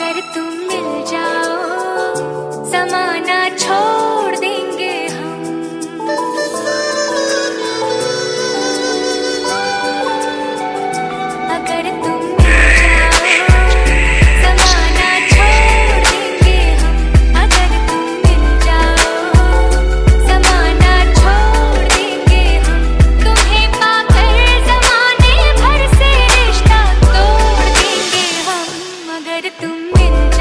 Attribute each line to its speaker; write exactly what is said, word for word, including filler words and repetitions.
Speaker 1: अगर तुम मिल जाओ ज़माना छोड़ देंगे हम। अगर तुम मिल जाओ ज़माना छोड़ देंगे हम। अगर तुम मिल जाओ ज़माना छोड़ देंगे हम। तुम्हें पाकर ज़माने भर से रिश्ता तोड़ देंगे हम। अगर तुम मिल